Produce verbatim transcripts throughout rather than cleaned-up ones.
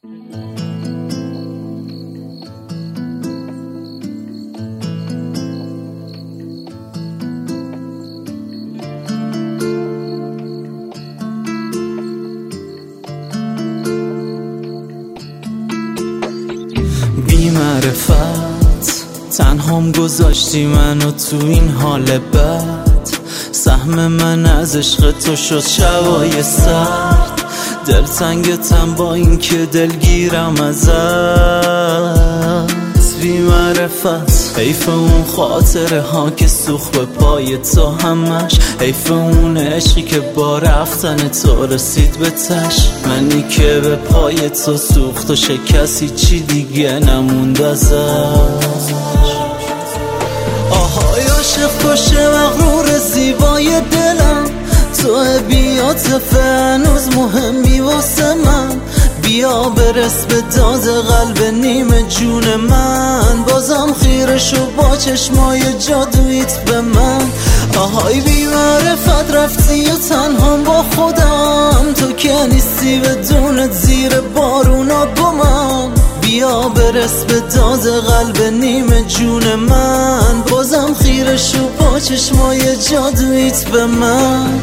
بی معرفت تنهام گذاشتی منو تو این حال بد. سهم من از عشق تو شد شبای سرد. دلتنگتم با این که دلگیرم ازت. بی معرفت حیف اون خاطره ها که سوخت به پای تو همش. حیف اون عشقی که با رفتن تو رسید به تش. منی که به پای تو سوخت و شکستی چی دیگه نموند ازش. آهای عاشق کشه مغرور زیبای دلم. تو بی‌عاطفه هنوز مهمی واسه من. بیا برس به داز قلب نیمه جون من. بازم خیره شو با چشمای جادویت به من. آهای بی معرفت رفتی و تنهام با خودم. تو که نیستی بدونت زیر بارونا گمم. بیا برس به داز قلب نیمه جون من. بازم خیره شو با چشمای جادویت به من.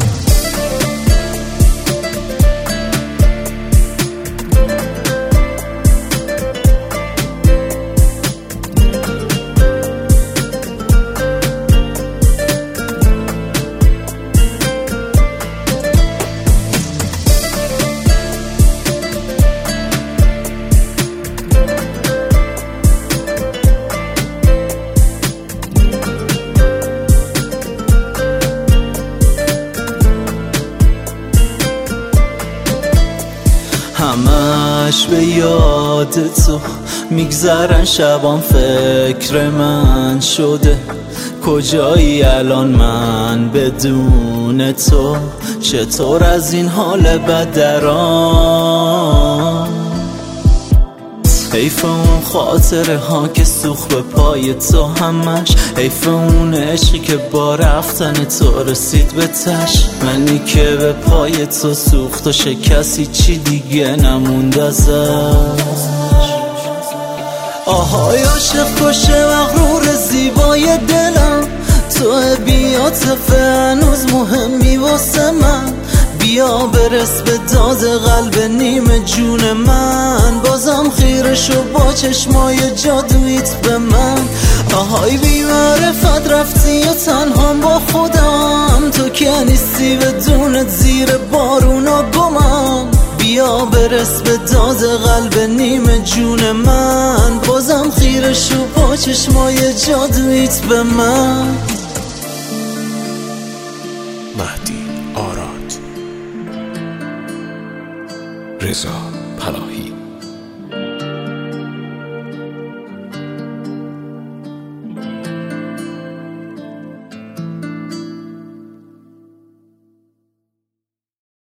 همش به یاد تو میگذرن شبان. فکر من شده کجایی الان من بدون تو. چطور از این حال بد درام. حیف اون خاطره ها که سوخت به پای تو همش. حیف اون عشقی که با رفتن تو رسید به تش. منی که به پای تو سوخت و شکستی چی دیگه نموند ازش. آهای عاشق کشه مغرور زیبای دلم. تو بی‌عاطفه هنوز مهمی واسه من. بیا برس به داز قلب نیمه جون من. بازم خیره شو با چشمای جادویت به من. آهای بی معرفت رفتی و تنهام با خودم. تو که نیستی بدونت زیر بارونا گمم. بیا برس به داز قلب نیمه جون من. بازم خیره شو با چشمای جادویت به من. مهدی آراد، رضا پناهی.